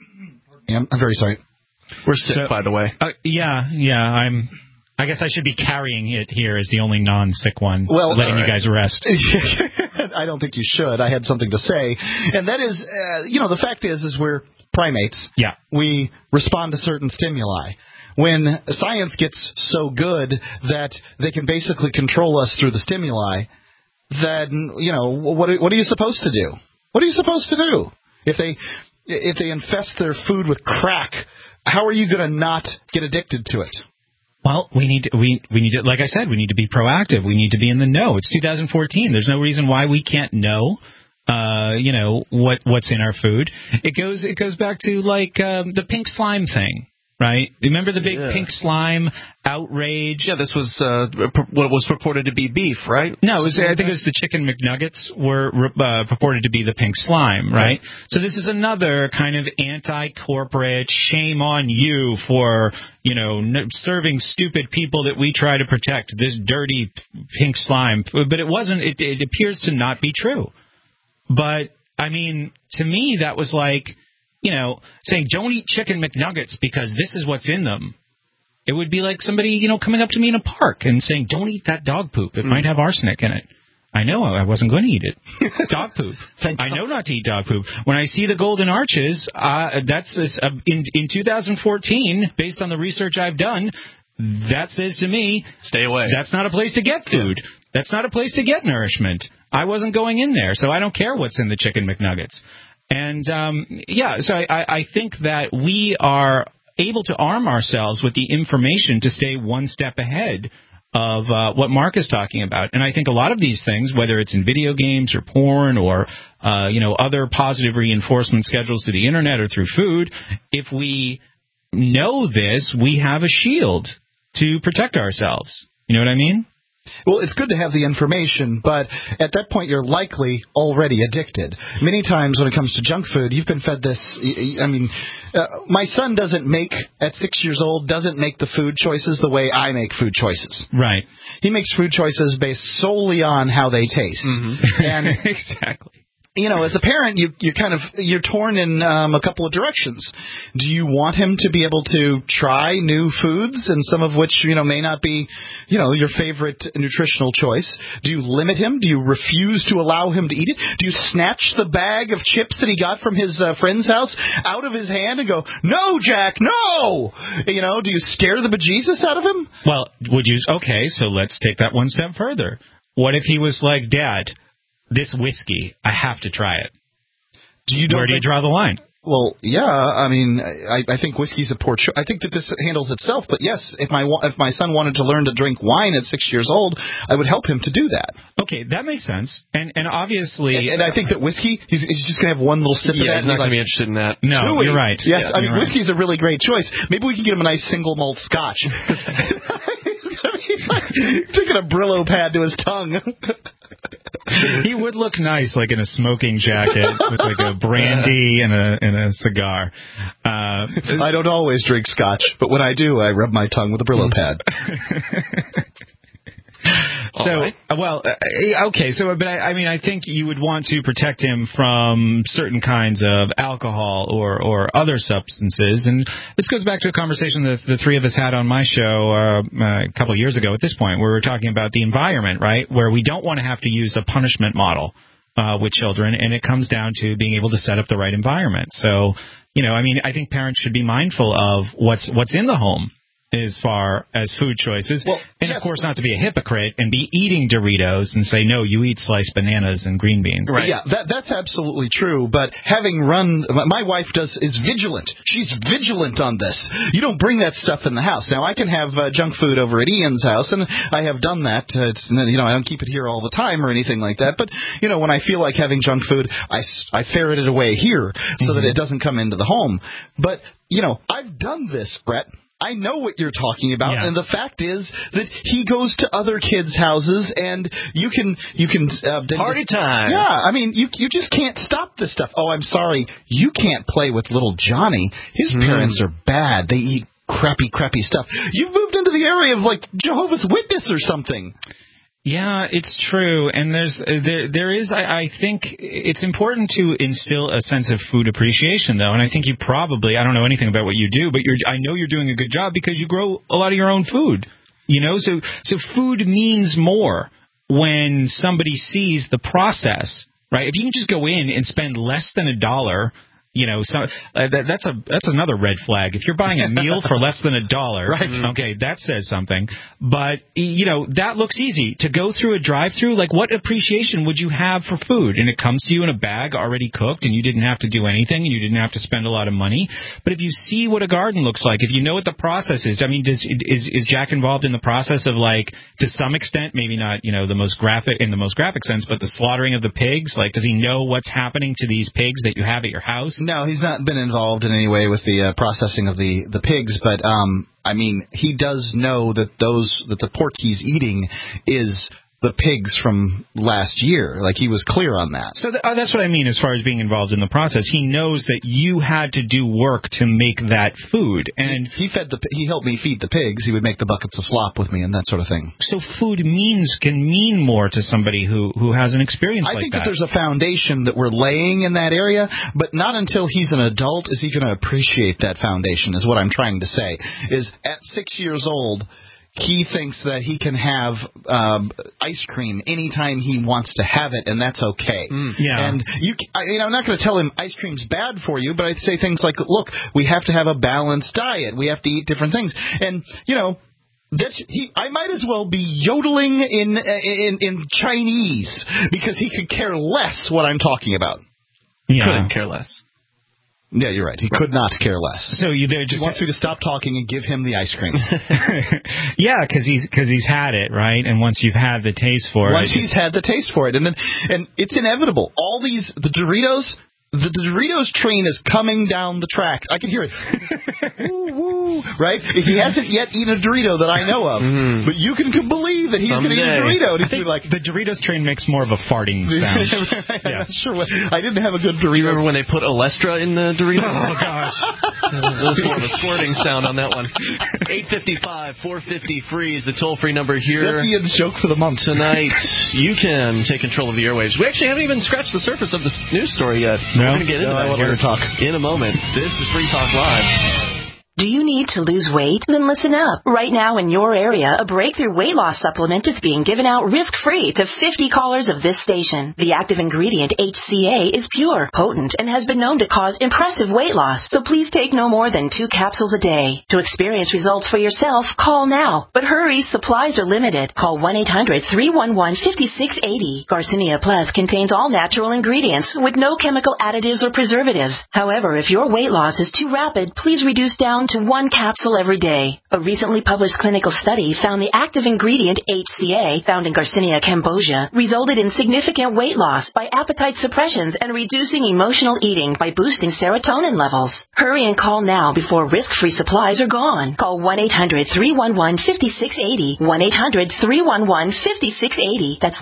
I'm very sorry. We're sick, by the way. Yeah. I guess I should be carrying it here as the only non-sick one, letting you guys rest. I don't think you should. I had something to say. And that is, the fact is we're primates. Yeah. We respond to certain stimuli. When science gets so good that they can basically control us through the stimuli, then, what are you supposed to do? What are you supposed to do? If they infest their food with crack, how are you going to not get addicted to it? Well, we need to, like I said, we need to be proactive. We need to be in the know. It's 2014. There's no reason why we can't know, what's in our food. It goes back to the pink slime thing, right? Remember the big pink slime outrage? Yeah, this was what was purported to be beef, right? No, I think it was the chicken McNuggets were purported to be the pink slime, right? Okay. So this is another kind of anti-corporate, shame on you for, serving stupid people that we try to protect, this dirty pink slime. But it wasn't, it appears to not be true. But, I mean, to me, that was like, saying don't eat chicken McNuggets because this is what's in them. It would be like somebody, coming up to me in a park and saying, don't eat that dog poop. It might have arsenic in it. I know I wasn't going to eat it. It's dog poop. I know not to eat dog poop. When I see the golden arches, that's in 2014, based on the research I've done, that says to me, stay away. That's not a place to get food. That's not a place to get nourishment. I wasn't going in there, so I don't care what's in the chicken McNuggets. And, so I think that we are able to arm ourselves with the information to stay one step ahead of what Mark is talking about. And I think a lot of these things, whether it's in video games or porn or, other positive reinforcement schedules through the Internet or through food, if we know this, we have a shield to protect ourselves. You know what I mean? Well, it's good to have the information, but at that point you're likely already addicted. Many times when it comes to junk food, you've been fed this. My son at 6 years old, doesn't make the food choices the way I make food choices. Right. He makes food choices based solely on how they taste. Mm-hmm. And exactly. As a parent, you're torn in a couple of directions. Do you want him to be able to try new foods, and some of which may not be your favorite nutritional choice? Do you limit him? Do you refuse to allow him to eat it? Do you snatch the bag of chips that he got from his friend's house out of his hand and go, "No, Jack, no"? Do you scare the bejesus out of him? Well, okay, so let's take that one step further. What if he was like, "Dad, this whiskey, I have to try it"? Where do you draw the line? Well, yeah, I think whiskey's a poor choice. I think that this handles itself, but yes, if my son wanted to learn to drink wine at 6 years old, I would help him to do that. Okay, that makes sense. And obviously... And I think that whiskey, he's just going to have one little sip of that. Yeah, he's not going to be interested in that. No, you're right. Yes, yeah, whiskey's a really great choice. Maybe we can get him a nice single malt scotch. Taking a Brillo pad to his tongue. He would look nice, like in a smoking jacket with like a brandy and a cigar. I don't always drink scotch, but when I do, I rub my tongue with a Brillo pad. I think you would want to protect him from certain kinds of alcohol or other substances. And this goes back to a conversation that the three of us had on my show a couple of years ago at this point, where we were talking about the environment, right, where we don't want to have to use a punishment model with children, and it comes down to being able to set up the right environment. So, I think parents should be mindful of what's in the home as far as food choices. Well, and, yes, of course, not to be a hypocrite and be eating Doritos and say, no, you eat sliced bananas and green beans. Right. Yeah, that's absolutely true. But having my wife is vigilant. She's vigilant on this. You don't bring that stuff in the house. Now, I can have junk food over at Ian's house, and I have done that. I don't keep it here all the time or anything like that. But, when I feel like having junk food, I ferret it away here so that it doesn't come into the home. But, I've done this, Brett. I know what you're talking about, and the fact is that he goes to other kids' houses, and you can party time. Yeah, you just can't stop this stuff. Oh, I'm sorry, you can't play with little Johnny. His parents are bad. They eat crappy stuff. You've moved into the area of like Jehovah's Witness or something. Yeah, it's true, and there is. I think it's important to instill a sense of food appreciation, though, and I think you probably. I don't know anything about what you do, but I know you're doing a good job because you grow a lot of your own food. So food means more when somebody sees the process, right? If you can just go in and spend less than $1. That's another red flag. If you're buying a meal for less than $1, right. Okay, that says something. But that looks easy to go through a drive-through. Like, what appreciation would you have for food? And it comes to you in a bag already cooked, and you didn't have to do anything, and you didn't have to spend a lot of money. But if you see what a garden looks like, if you know what the process is, I mean, is Jack involved in the process of, like, to some extent, maybe not the most graphic sense, but the slaughtering of the pigs? Like, does he know what's happening to these pigs that you have at your house? No, he's not been involved in any way with the processing of the pigs, but I mean, he does know that the pork he's eating is the pigs from last year. Like, he was clear on that. So that's what I mean as far as being involved in the process. He knows that you had to do work to make that food, and he helped me feed the pigs. He would make the buckets of slop with me and that sort of thing. So food can mean more to somebody who has an experience like that. I think that there's a foundation that we're laying in that area, but not until he's an adult is he going to appreciate that foundation, is what I'm trying to say. Is at 6 years old, he thinks that he can have ice cream anytime he wants to have it, and that's okay. Yeah. And I'm not going to tell him ice cream's bad for you, but I'd say things like, look, we have to have a balanced diet. We have to eat different things. And, I might as well be yodeling in Chinese because he could care less what I'm talking about. Yeah. Couldn't care less. Yeah, you're right. He could not care less. So he wants me to stop talking and give him the ice cream. Yeah, because he's had it, right? And once you've had the taste for it, once he's had the taste for it, and it's inevitable. All the Doritos train is coming down the track. I can hear it. Woo, woo, right? He hasn't yet eaten a Dorito that I know of, but you can believe that he's going to eat a Dorito. And he's like, the Doritos train makes more of a farting sound. I'm not sure I didn't have a good Dorito. Remember when they put Olestra in the Doritos? Oh, gosh. It was more of a squirting sound on that one. 855-450-FREE is the toll-free number here. That's Ian's joke for the month. Tonight, you can take control of the airwaves. We actually haven't even scratched the surface of this news story yet. So we're going to get into that here in a moment. This is Free Talk Live. Do you need to lose weight? Then listen up. Right now in your area, a breakthrough weight loss supplement is being given out risk-free to 50 callers of this station. The active ingredient HCA is pure, potent, and has been known to cause impressive weight loss. So please take no more than 2 capsules a day. To experience results for yourself, call now. But hurry, supplies are limited. Call 1-800-311-5680. Garcinia Plus contains all natural ingredients with no chemical additives or preservatives. However, if your weight loss is too rapid, please reduce down to 1 capsule every day. A recently published clinical study found the active ingredient HCA, found in Garcinia cambogia, resulted in significant weight loss by appetite suppressions and reducing emotional eating by boosting serotonin levels. Hurry and call now before risk-free supplies are gone. Call 1-800-311-5680. 1-800-311-5680. That's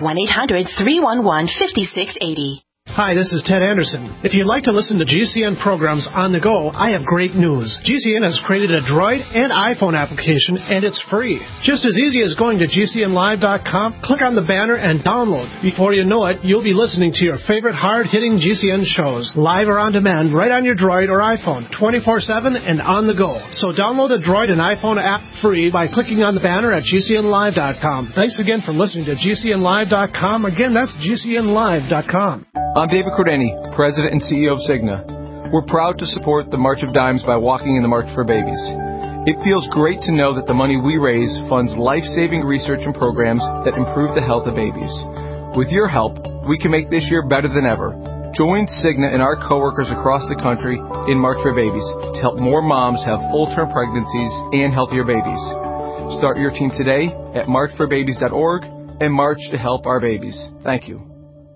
1-800-311-5680. Hi, this is Ted Anderson. If you'd like to listen to GCN programs on the go, I have great news. GCN has created a Droid and iPhone application, and it's free. Just as easy as going to GCNlive.com, click on the banner, and download. Before you know it, you'll be listening to your favorite hard-hitting GCN shows, live or on demand, right on your Droid or iPhone, 24/7 and on the go. So download the Droid and iPhone app free by clicking on the banner at GCNlive.com. Thanks again for listening to GCNlive.com. Again, that's GCNlive.com. I'm David Cordeni, President and CEO of Cigna. We're proud to support the March of Dimes by walking in the March for Babies. It feels great to know that the money we raise funds life-saving research and programs that improve the health of babies. With your help, we can make this year better than ever. Join Cigna and our coworkers across the country in March for Babies to help more moms have full-term pregnancies and healthier babies. Start your team today at marchforbabies.org and march to help our babies. Thank you.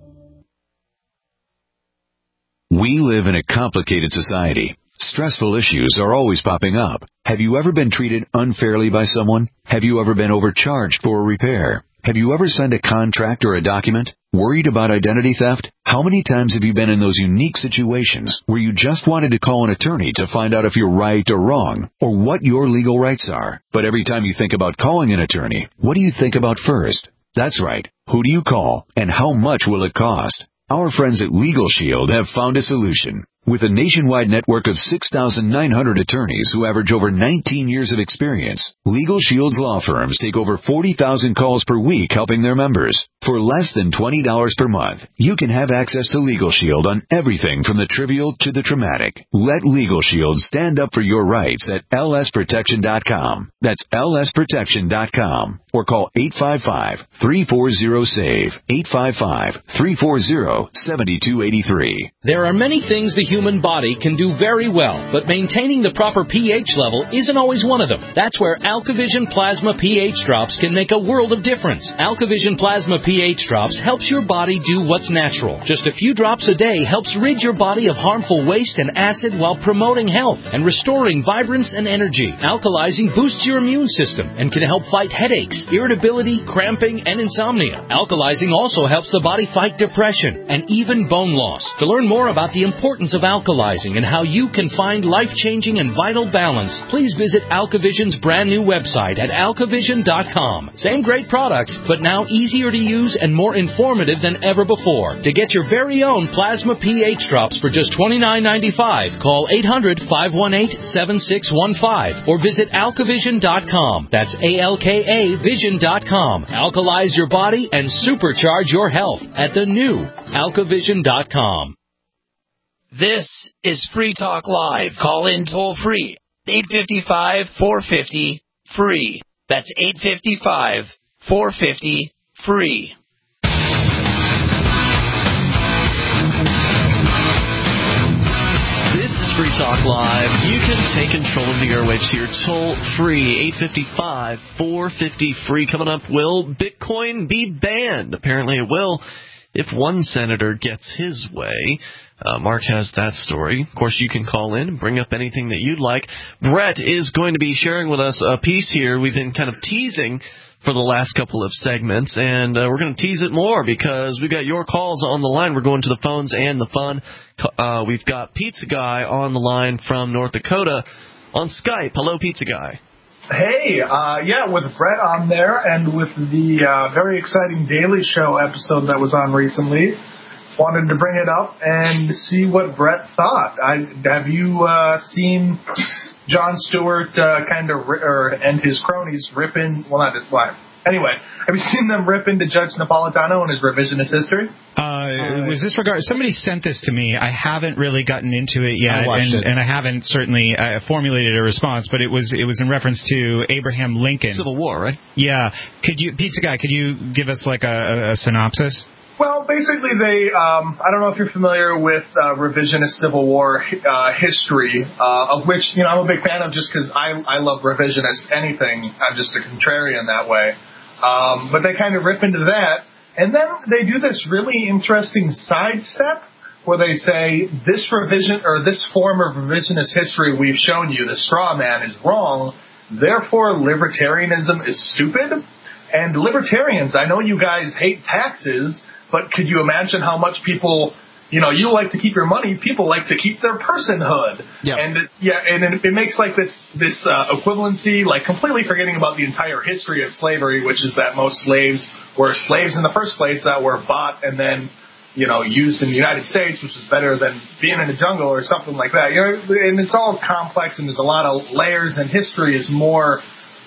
We live in a complicated society. Stressful issues are always popping up. Have you ever been treated unfairly by someone? Have you ever been overcharged for a repair? Have you ever signed a contract or a document? Worried about identity theft? How many times have you been in those unique situations where you just wanted to call an attorney to find out if you're right or wrong, or what your legal rights are? But every time you think about calling an attorney, what do you think about first? That's right. Who do you call, and how much will it cost? Our friends at Legal Shield have found a solution. With a nationwide network of 6,900 attorneys who average over 19 years of experience, Legal Shield's law firms take over 40,000 calls per week helping their members. For less than $20 per month, you can have access to Legal Shield on everything from the trivial to the traumatic. Let Legal Shield stand up for your rights at lsprotection.com. That's lsprotection.com. Or call 855-340-SAVE, 855-340-7283. There are many things the human body can do very well, but maintaining the proper pH level isn't always one of them. That's where AlkaVision Plasma pH Drops can make a world of difference. AlkaVision Plasma pH Drops helps your body do what's natural. Just a few drops a day helps rid your body of harmful waste and acid while promoting health and restoring vibrance and energy. Alkalizing boosts your immune system and can help fight headaches, irritability, cramping, and insomnia. Alkalizing also helps the body fight depression and even bone loss. To learn more about the importance of alkalizing and how you can find life-changing and vital balance, please visit AlkaVision's brand new website at alkavision.com. Same great products, but now easier to use and more informative than ever before. To get your very own Plasma pH Drops for just $29.95, call 800-518-7615 or visit alkavision.com. That's ALKA Vision.com. Alkalize your body and supercharge your health at the new alkavision.com. This is Free Talk Live. Call in toll free. 855-450-FREE. That's 855-450-FREE. This is Free Talk Live. You can take control of the airwaves here toll free. 855-450-FREE. Coming up, will Bitcoin be banned? Apparently it will if one senator gets his way. Mark has that story. Of course, you can call in and bring up anything that you'd like. Brett is going to be sharing with us a piece here we've been kind of teasing for the last couple of segments, and we're going to tease it more because we've got your calls on the line. We're going to the phones and the fun. We've got Pizza Guy on the line from North Dakota on Skype. Hello, Pizza Guy. Hey, with Brett on there and with the very exciting Daily Show episode that was on recently. Wanted to bring it up and see what Brett thought. Have you seen Jon Stewart and his cronies rip in? Well, not his wife. Anyway, have you seen them rip into Judge Napolitano and his revisionist history? Was this regard? Somebody sent this to me. I haven't really gotten into it yet, and I haven't certainly formulated a response. But it was in reference to Abraham Lincoln. Civil War, right? Yeah. Pizza Guy? Could you give us like a synopsis? Well, basically, I don't know if you're familiar with revisionist Civil War history, of which, I'm a big fan of just because I love revisionist anything. I'm just a contrarian that way. But they kind of rip into that, and then they do this really interesting sidestep where they say this form of revisionist history we've shown you, the straw man, is wrong, therefore libertarianism is stupid. And libertarians, I know you guys hate taxes, but could you imagine how much people, you like to keep your money, people like to keep their personhood. Yeah. And it makes like this equivalency, like completely forgetting about the entire history of slavery, which is that most slaves were slaves in the first place that were bought and then, used in the United States, which is better than being in a jungle or something like that. And it's all complex and there's a lot of layers, and history is more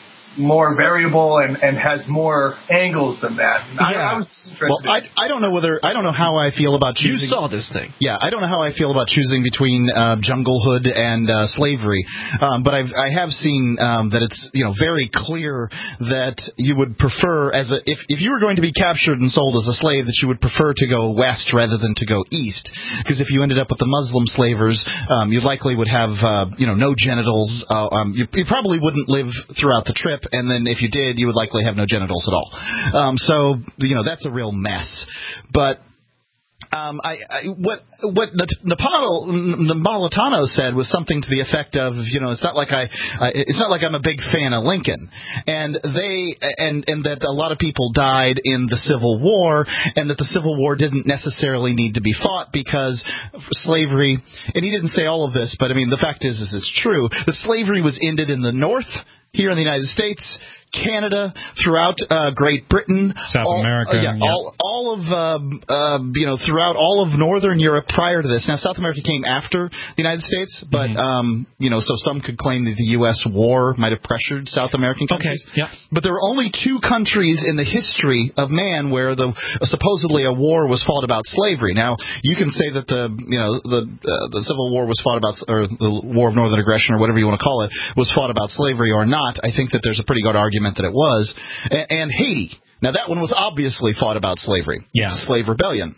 variable and has more angles than that. I was interested. Well, I don't know how I feel about choosing. You saw this thing. Yeah, I don't know how I feel about choosing between junglehood and slavery. But I have seen that it's very clear that you would prefer if you were going to be captured and sold as a slave, that you would prefer to go west rather than to go east. Because if you ended up with the Muslim slavers, you likely would have no genitals. You probably wouldn't live throughout the trip. And then if you did, you would likely have no genitals at all. So that's a real mess. But what Napolitano said was something to the effect of, it's not like I'm a big fan of Lincoln, and that a lot of people died in the Civil War, and that the Civil War didn't necessarily need to be fought because slavery. And he didn't say all of this, but the fact is it's true that slavery was ended in the North. Here in the United States, Canada, throughout Great Britain, South America, all of throughout all of Northern Europe prior to this. Now, South America came after the United States, but so some could claim that the U.S. war might have pressured South American countries. Okay. Yeah. But there were only 2 countries in the history of man where supposedly a war was fought about slavery. Now, you can say that the Civil War was fought about, or the War of Northern Aggression, or whatever you want to call it, was fought about slavery or not. I think that there's a pretty good argument that it was. And Haiti. Now, that one was obviously fought about slavery. Yeah. Slave rebellion.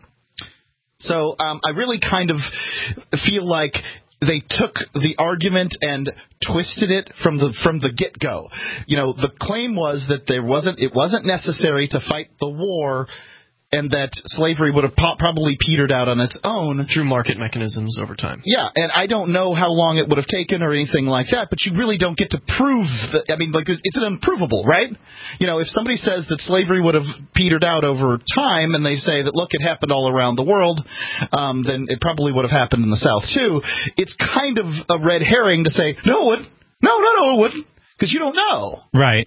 So I really kind of feel like they took the argument and twisted it from the get-go. The claim was that it wasn't necessary to fight the war, and that slavery would have probably petered out on its own. Through market mechanisms over time. Yeah, and I don't know how long it would have taken or anything like that, but you really don't get to prove that. I mean, it's an unprovable, right? If somebody says that slavery would have petered out over time, and they say that, look, it happened all around the world, then it probably would have happened in the South, too. It's kind of a red herring to say, no, it wouldn't. No, it wouldn't, because you don't know. Right.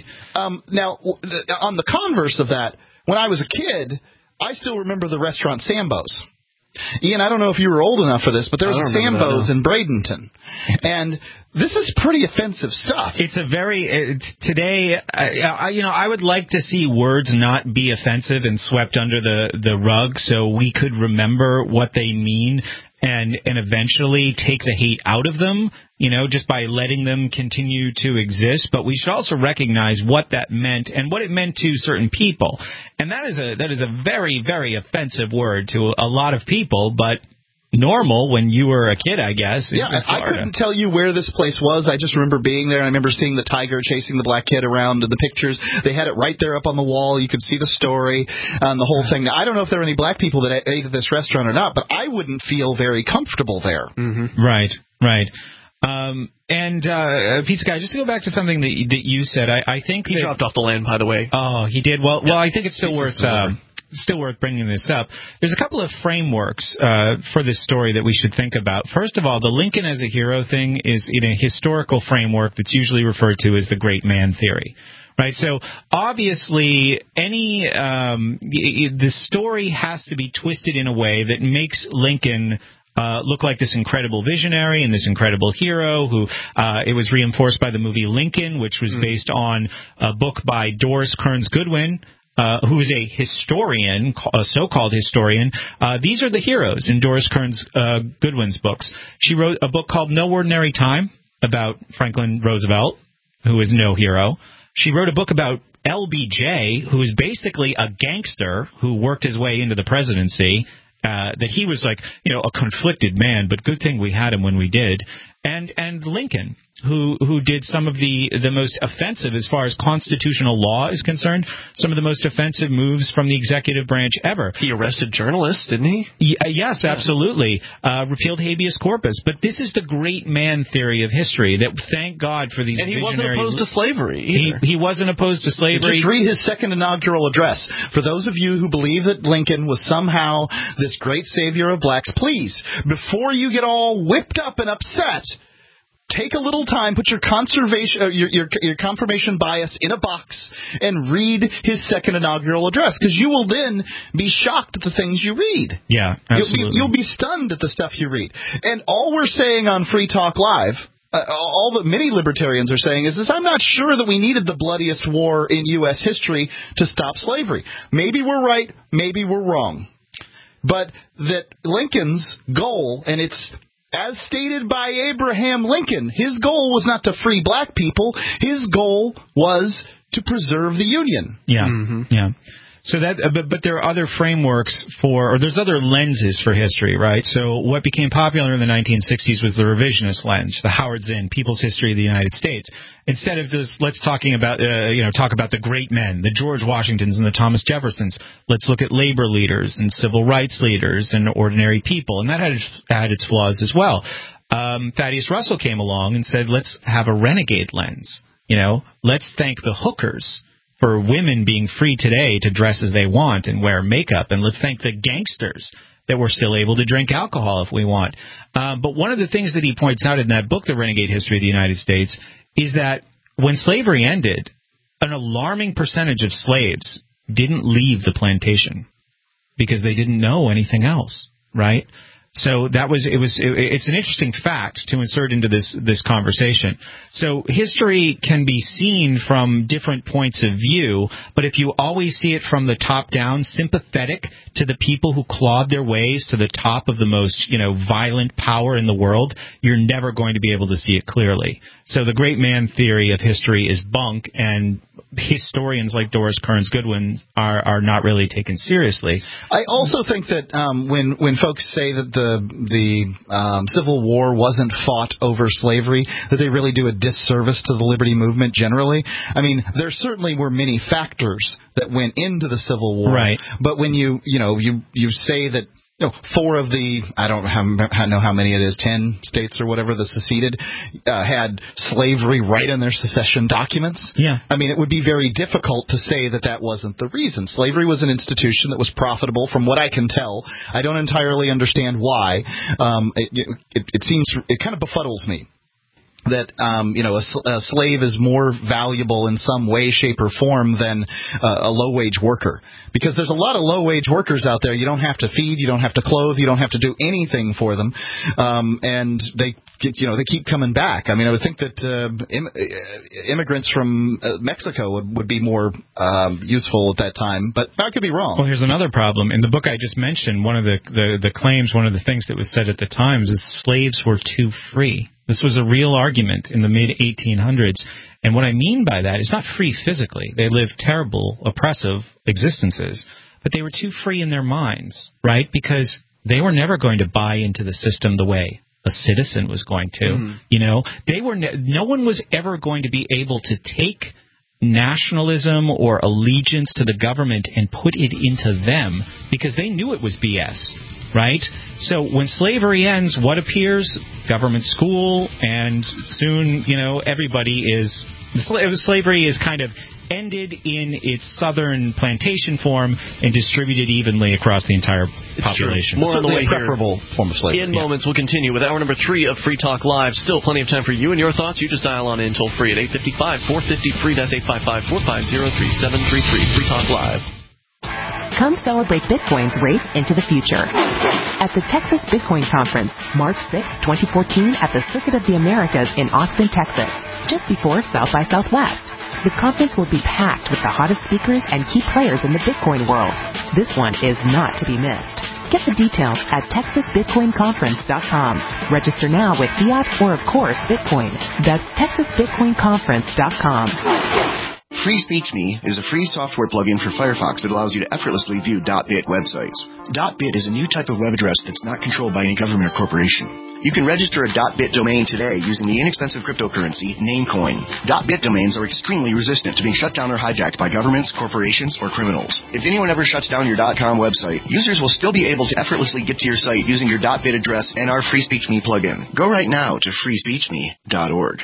Now, on the converse of that, when I was a kid, I still remember the restaurant Sambo's. Ian, I don't know if you were old enough for this, but there was a Sambo's in Bradenton. And this is pretty offensive stuff. It's a very today. I would like to see words not be offensive and swept under the rug, so we could remember what they mean and eventually take the hate out of them. Just by letting them continue to exist. But we should also recognize what that meant and what it meant to certain people. And that is a very, very offensive word to a lot of people, but normal when you were a kid, I guess. Yeah, I couldn't tell you where this place was. I just remember being there, and I remember seeing the tiger chasing the black kid around in the pictures. They had it right there up on the wall. You could see the story and the whole thing. Now, I don't know if there were any black people that ate at this restaurant or not, but I wouldn't feel very comfortable there. Mm-hmm. Right. Pizza Guy, just to go back to something that you said, I think he dropped off the land, by the way. Oh, he did. Well, I think it's still worth bringing this up. There's a couple of frameworks for this story that we should think about. First of all, the Lincoln as a hero thing is in a historical framework that's usually referred to as the great man theory. Right, so obviously the story has to be twisted in a way that makes Lincoln look like this incredible visionary and this incredible hero who it was reinforced by the movie Lincoln, which was based on a book by Doris Kearns Goodwin, who is a historian, a so-called historian. These are the heroes in Doris Kearns Goodwin's books. She wrote a book called No Ordinary Time about Franklin Roosevelt, who is no hero. She wrote a book about LBJ, who is basically a gangster who worked his way into the presidency. That he was like, a conflicted man, but good thing we had him when we did. And Lincoln, who did some of the most offensive, as far as constitutional law is concerned, some of the most offensive moves from the executive branch ever. He arrested journalists, didn't he? Yes, absolutely. Repealed habeas corpus. But this is the great man theory of history, that thank God for these visionary... And he wasn't opposed to slavery either. He wasn't opposed to slavery. Just read his second inaugural address. For those of you who believe that Lincoln was somehow this great savior of blacks, please, before you get all whipped up and upset... Take a little time, put your confirmation bias in a box, and read his second inaugural address, because you will then be shocked at the things you read. Yeah, absolutely. You'll be stunned at the stuff you read. And all we're saying on Free Talk Live, all that many libertarians are saying is this: I'm not sure that we needed the bloodiest war in U.S. history to stop slavery. Maybe we're right, maybe we're wrong. But that Lincoln's goal, and it's... as stated by Abraham Lincoln, his goal was not to free black people. His goal was to preserve the Union. Yeah, yeah. So that, but there are other frameworks or there's other lenses for history, right? So what became popular in the 1960s was the revisionist lens, the Howard Zinn, People's History of the United States. Instead of this, let's talk about the great men, the George Washingtons and the Thomas Jeffersons. Let's look at labor leaders and civil rights leaders and ordinary people, and that had its flaws as well. Thaddeus Russell came along and said, let's have a renegade lens. Let's thank the hookers for women being free today to dress as they want and wear makeup, and let's thank the gangsters that we're still able to drink alcohol if we want. But one of the things that he points out in that book, The Renegade History of the United States, is that when slavery ended, an alarming percentage of slaves didn't leave the plantation because they didn't know anything else, right? So it's an interesting fact to insert into this conversation. So history can be seen from different points of view, but if you always see it from the top down, sympathetic to the people who clawed their ways to the top of the most, violent power in the world, you're never going to be able to see it clearly. So the great man theory of history is bunk, and historians like Doris Kearns Goodwin are not really taken seriously. I also think that when folks say that the Civil War wasn't fought over slavery, that they really do a disservice to the liberty movement generally. I mean, there certainly were many factors that went into the Civil War, right? But when you say that 4 of the, I don't know how many it is, 10 states or whatever that seceded, had slavery right in their secession documents. Yeah. I mean, it would be very difficult to say that wasn't the reason. Slavery was an institution that was profitable, from what I can tell. I don't entirely understand why. It kind of befuddles me that a slave is more valuable in some way, shape, or form than a low-wage worker. Because there's a lot of low-wage workers out there. You don't have to feed, you don't have to clothe, you don't have to do anything for them, and they keep coming back. I mean, I would think that immigrants from Mexico would be more useful at that time, but I could be wrong. Well, here's another problem. In the book I just mentioned, one of the claims, one of the things that was said at the Times is slaves were too free. This was a real argument in the mid-1800s. And what I mean by that is not free physically. They lived terrible, oppressive existences, but they were too free in their minds, right? Because they were never going to buy into the system the way a citizen was going to. No one was ever going to be able to take nationalism or allegiance to the government and put it into them because they knew it was BS. Right? So when slavery ends, what appears? Government school, and soon, everybody is... Slavery is kind of ended in its southern plantation form and distributed evenly across the entire population. More on the way here. Preferable form of slavery. In moments, we'll continue with hour number 3 of Free Talk Live. Still plenty of time for you and your thoughts. You just dial on in toll free at 855-450-FREE. That's 855-450-3733. Free Talk Live. Come celebrate Bitcoin's race into the future at the Texas Bitcoin Conference, March 6, 2014, at the Circuit of the Americas in Austin, Texas, just before South by Southwest. The conference will be packed with the hottest speakers and key players in the Bitcoin world. This one is not to be missed. Get the details at TexasBitcoinConference.com. Register now with fiat or, of course, Bitcoin. That's TexasBitcoinConference.com. Free Speech Me is a free software plugin for Firefox that allows you to effortlessly view .bit websites. .bit is a new type of web address that's not controlled by any government or corporation. You can register a .bit domain today using the inexpensive cryptocurrency Namecoin. .bit domains are extremely resistant to being shut down or hijacked by governments, corporations, or criminals. If anyone ever shuts down your .com website, users will still be able to effortlessly get to your site using your .bit address and our Free Speech Me plugin. Go right now to freespeechme.org.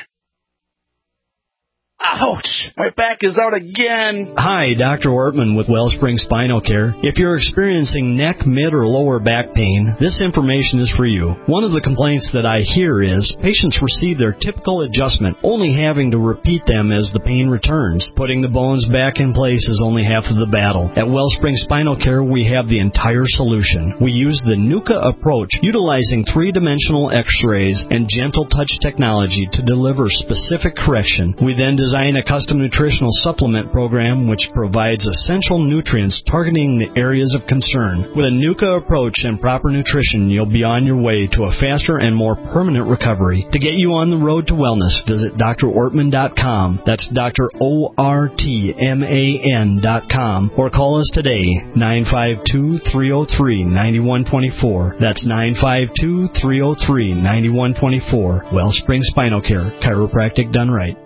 Ouch! My back is out again. Hi, Dr. Ortman with Wellspring Spinal Care. If you're experiencing neck, mid, or lower back pain, this information is for you. One of the complaints that I hear is patients receive their typical adjustment, only having to repeat them as the pain returns. Putting the bones back in place is only half of the battle. At Wellspring Spinal Care, we have the entire solution. We use the NUCA approach, utilizing three-dimensional x-rays and gentle touch technology to deliver specific correction. We then design a custom nutritional supplement program which provides essential nutrients targeting the areas of concern. With a NUCA approach and proper nutrition, you'll be on your way to a faster and more permanent recovery. To get you on the road to wellness, visit drortman.com. That's drortman.com, or call us today, 952-303-9124. That's 952-303-9124. Wellspring Spinal Care, chiropractic done right.